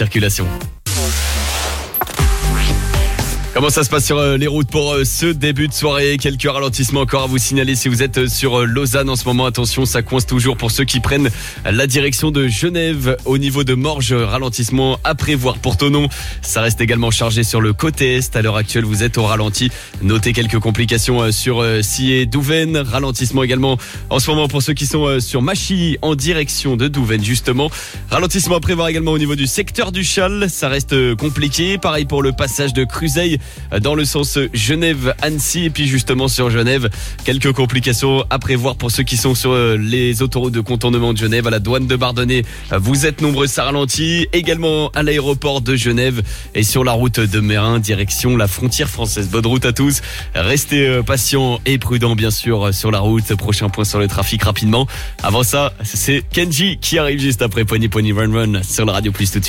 Circulation. Comment ça se passe sur les routes pour ce début de soirée? Quelques ralentissements encore à vous signaler si vous êtes sur Lausanne en ce moment. Attention, ça coince toujours pour ceux qui prennent la direction de Genève. Au niveau de Morges, ralentissement à prévoir pour Thonon. Ça reste également chargé sur le côté est. À l'heure actuelle, vous êtes au ralenti. Notez quelques complications sur Sillé-Douvaine. Ralentissement également en ce moment pour ceux qui sont sur Machy en direction de Douvaine justement. Ralentissement à prévoir également au niveau du secteur du Châle. Ça reste compliqué. Pareil pour le passage de Cruzeil dans le sens Genève-Annecy. Et puis justement sur Genève, quelques complications à prévoir pour ceux qui sont sur les autoroutes de contournement de Genève. À la douane de Bardonnay, vous êtes nombreux, ça ralentit. Également à l'aéroport de Genève et sur la route de Mérin, direction la frontière française. Bonne route à tous. Restez patients et prudents bien sûr sur la route. Prochain point sur le trafic rapidement. Avant ça, c'est Kenji qui arrive juste après Pony Run Run sur la Radio Plus tout de suite.